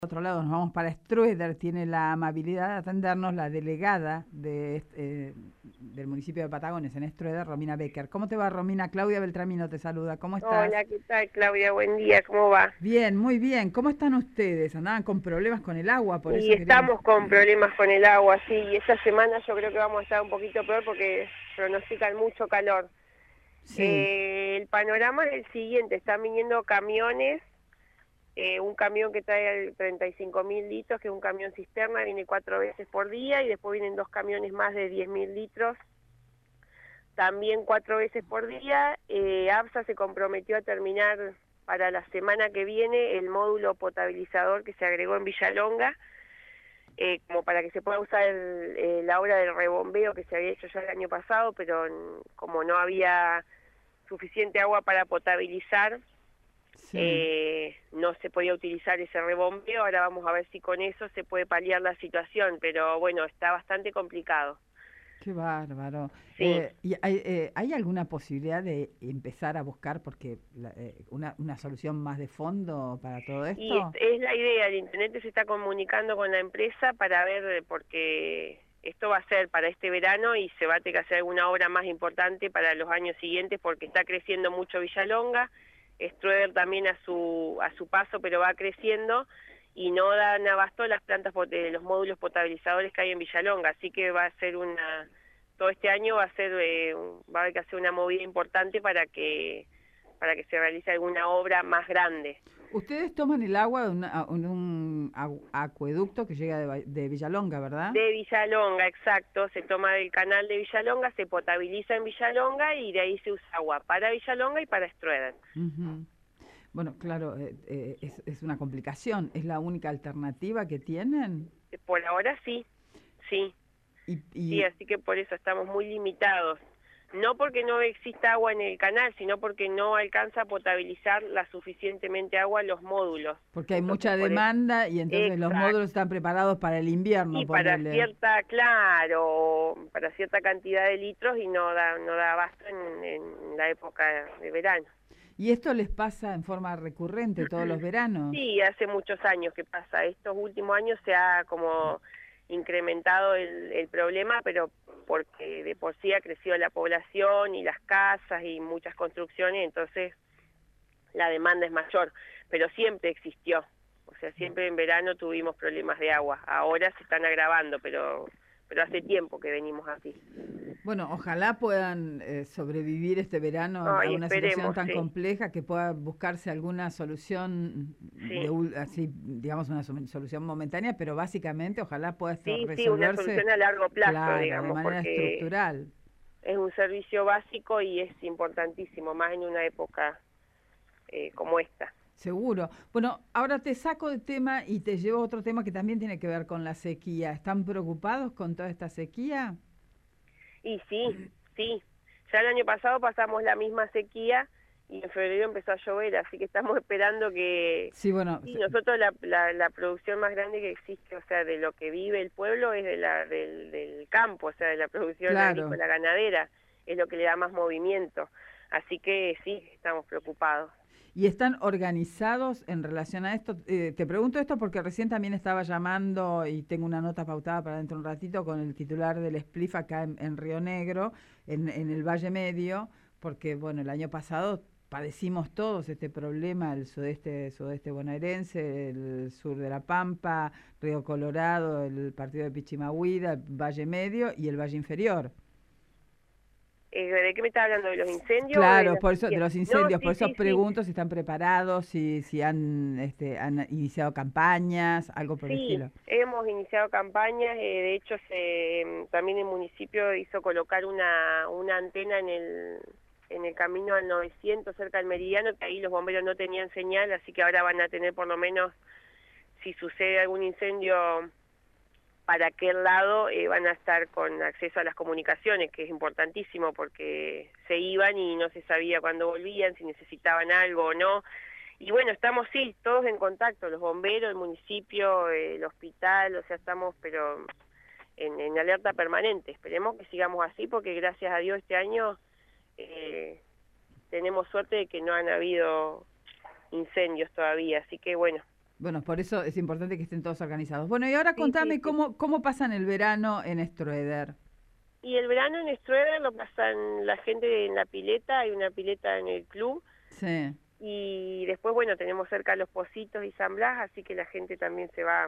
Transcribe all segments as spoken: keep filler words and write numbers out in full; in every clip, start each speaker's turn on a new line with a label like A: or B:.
A: Otro lado, nos vamos para Strueder, tiene la amabilidad de atendernos la delegada de, eh, del municipio de Patagones en Strueder, Romina Becker. ¿Cómo te va, Romina? Claudia Beltramino te saluda. ¿Cómo estás?
B: Hola, ¿qué tal, Claudia? Buen día, ¿cómo va?
A: Bien, muy bien. ¿Cómo están ustedes? ¿Andaban con problemas con el agua? Por
B: Y
A: eso queríamos...
B: estamos con problemas con el agua, sí, y esta semana yo creo que vamos a estar un poquito peor porque pronostican mucho calor.
A: Sí,
B: Eh, el panorama es el siguiente, están viniendo camiones, eh, un camión que trae treinta y cinco mil litros, que es un camión cisterna, viene cuatro veces por día, y después vienen dos camiones más de diez mil litros, también cuatro veces por día. eh, ABSA se comprometió a terminar para la semana que viene el módulo potabilizador que se agregó en Villalonga, eh, como para que se pueda usar el, eh, la obra del rebombeo que se había hecho ya el año pasado, pero n- como no había suficiente agua para potabilizar,
A: sí.
B: eh, no se podía utilizar ese rebombeo. Ahora vamos a ver si con eso se puede paliar la situación, pero bueno, está bastante complicado.
A: Qué bárbaro.
B: Sí.
A: Eh, ¿y hay, eh, ¿hay alguna posibilidad de empezar a buscar porque la- eh, una, una solución más de fondo para todo
B: Y es,
A: esto?
B: es la idea, el intendente se está comunicando con la empresa para ver, eh, porque esto va a ser para este verano y se va a tener que hacer alguna obra más importante para los años siguientes porque está creciendo mucho Villalonga, Strueder también a su, a su paso, pero va creciendo y no dan abasto las plantas, pot- eh, los módulos potabilizadores que hay en Villalonga, así que va a ser una, todo este año va a ser, eh, va a haber que hacer una movida importante para que, para que se realice alguna obra más grande.
A: Ustedes toman el agua de, una- en un agu- acueducto que llega de, Va- de Villalonga, ¿verdad?
B: De Villalonga, exacto, se toma del canal de Villalonga, se potabiliza en Villalonga y de ahí se usa agua para Villalonga y para Strueder.
A: Ujú. Bueno, claro, eh, eh, es, es una complicación. ¿Es la única alternativa que tienen?
B: Por ahora sí, sí,
A: Y,
B: sí,
A: y
B: así que por eso estamos muy limitados. No porque no exista agua en el canal, sino porque no alcanza a potabilizar la suficientemente agua los módulos.
A: porque hay
B: Entonces,
A: mucha
B: por eso,
A: demanda y entonces los módulos
B: exacto.
A: están preparados para el invierno,
B: Y para
A: ponele.
B: cierta, claro, para cierta cantidad de litros y no da, no da abasto en, en la época de verano.
A: ¿Y esto les pasa en forma recurrente todos los veranos?
B: Sí, hace muchos años que pasa. Estos últimos años se ha como incrementado el, el problema, pero porque de por sí ha crecido la población y las casas y muchas construcciones, entonces la demanda es mayor, pero siempre existió. O sea, siempre en verano tuvimos problemas de agua. Ahora se están agravando, pero pero hace tiempo que venimos así.
A: Bueno, ojalá puedan eh, sobrevivir este verano a
B: Ay,
A: una situación
B: esperemos,
A: tan
B: sí,
A: compleja que pueda buscarse alguna solución de
B: sí.
A: ul- así, digamos una solu- solución momentánea, pero básicamente ojalá pueda esto
B: Sí, sí, una
A: resolverse,
B: solución a largo plazo,
A: claro, de
B: digamos,
A: manera
B: porque
A: estructural.
B: es un servicio básico y es importantísimo, más en una época eh, como esta.
A: Seguro. Bueno, ahora te saco de tema y te llevo a otro tema que también tiene que ver con la sequía. ¿Están preocupados con toda esta sequía?
B: Y sí, sí, ya el año pasado pasamos la misma sequía y en febrero empezó a llover, así que estamos esperando que...
A: Sí, bueno,
B: Sí,
A: se-
B: nosotros la, la, la producción más grande que existe, o sea, de lo que vive el pueblo es de la, del, del campo, o sea, de la producción
A: claro.
B: agrícola ganadera, es lo que le da más movimiento. Así que sí, estamos preocupados.
A: ¿Y están organizados en relación a esto? Eh, te pregunto esto porque recién también estaba llamando y tengo una nota pautada para dentro de un ratito con el titular del SPLIF acá en, en Río Negro, en, en el Valle Medio, porque bueno, el año pasado padecimos todos este problema, el sudeste, sudeste bonaerense, el sur de La Pampa, Río Colorado, el partido de Pichimahuida, el Valle Medio y el Valle Inferior.
B: Eh, ¿De qué me está hablando? ¿De los incendios o de
A: Claro,
B: la
A: por eso, de
B: sequía?
A: los
B: No,
A: incendios, por
B: sí,
A: eso
B: sí, sí.
A: pregunto si están preparados, si, si han, este, han iniciado campañas, algo por el
B: Sí,
A: estilo.
B: hemos iniciado campañas, eh, de hecho se, mm, también el municipio hizo colocar una, una antena en el, en el camino al novecientos cerca del Meridiano, que ahí los bomberos no tenían señal, así que ahora van a tener por lo menos, si sucede algún incendio para aquel lado, eh, van a estar con acceso a las comunicaciones, que es importantísimo porque se iban y no se sabía cuándo volvían, si necesitaban algo o no. Y bueno, estamos sí, todos en contacto, los bomberos, el municipio, eh, el hospital, o sea, estamos pero en, en alerta permanente. Esperemos que sigamos así porque gracias a Dios este año eh, tenemos suerte de que no han habido incendios todavía, así que bueno.
A: Bueno, por eso es importante que estén todos organizados. Bueno, y ahora
B: Sí,
A: contame
B: sí, sí.
A: cómo, cómo pasan el verano en Stroeder.
B: Y el verano en Strueder lo pasan la gente en la pileta, hay una pileta en el club,
A: Sí.
B: y después, bueno, tenemos cerca los Pocitos y San Blas, así que la gente también se va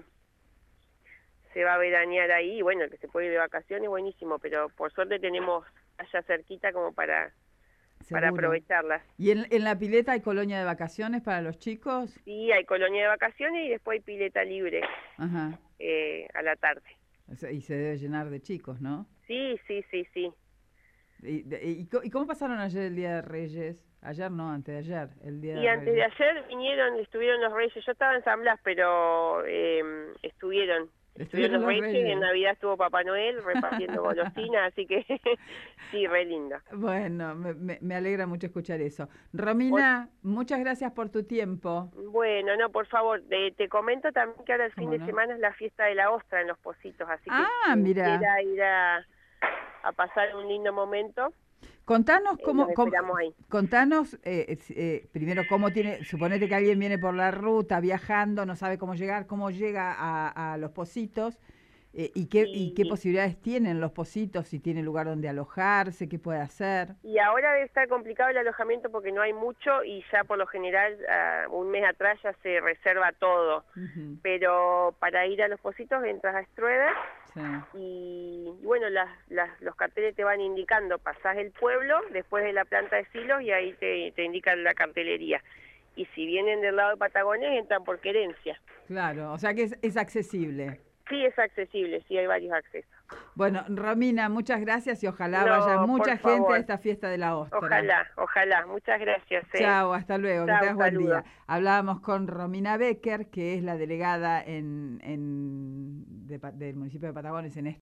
B: se va a veranear ahí, y bueno, el que se puede ir de vacaciones, buenísimo, pero por suerte tenemos allá cerquita como para, para
A: Seguro.
B: aprovecharlas.
A: ¿Y en, en la pileta hay colonia de vacaciones para los chicos?
B: Sí, hay colonia de vacaciones y después hay pileta libre
A: Ajá.
B: eh, a la tarde.
A: O sea, y se debe llenar de chicos, ¿no?
B: Sí, sí, sí, sí.
A: ¿Y, de- y co- y cómo pasaron ayer el Día de Reyes? Ayer no, antes de ayer, el Día
B: Y
A: de
B: antes de
A: Reyes.
B: ayer vinieron, estuvieron los Reyes, yo estaba en San Blas, pero eh, estuvieron, estuvieron
A: Estuvieron
B: los
A: los
B: Reyes, en
A: Reyes.
B: Navidad estuvo Papá Noel repartiendo golosinas, así que sí, re lindo.
A: Bueno, me, me- me alegra mucho escuchar eso.
B: Ot-
A: Romina, muchas gracias por tu tiempo.
B: Bueno, no, por favor, te, te comento también que ahora el fin
A: ¿Cómo
B: de
A: no?
B: semana es la fiesta de la ostra en Los Pocitos, así que
A: Ah,
B: quien
A: mira.
B: quiera ir a, a pasar un lindo momento,
A: Contanos
B: eh, los
A: cómo, cómo-
B: esperamos ahí.
A: contanos eh, es- eh, primero cómo tiene, suponete que alguien viene por la ruta viajando, no sabe cómo llegar, cómo llega a, a Los Pocitos eh, y qué y qué
B: Y,
A: posibilidades tienen Los Pocitos, si tiene lugar donde alojarse, qué puede hacer.
B: y ahora debe estar complicado el alojamiento porque no hay mucho y ya por lo general ah, un mes atrás ya se reserva todo.
A: Ujú,
B: Pero para ir a Los Pocitos entras a Strueder
A: sí.
B: y, y bueno, las, las, los carteles te van indicando, pasás el pueblo después de la planta de silos y ahí te, te indican la cartelería. Y si vienen del lado de Patagones entran por Querencia.
A: Claro, o sea que es, es accesible.
B: Sí, es accesible, sí hay varios accesos.
A: Bueno, Romina, muchas gracias y ojalá vaya
B: No, por
A: mucha gente a
B: favor,
A: esta fiesta de la ostra.
B: ojalá, ojalá. Muchas gracias. ¿eh?
A: Chao, hasta luego, que
B: Chao,
A: tengas buen día.
B: saludos.
A: Hablábamos con Romina Becker, que es la delegada en, en, de Pa- del municipio de Patagones en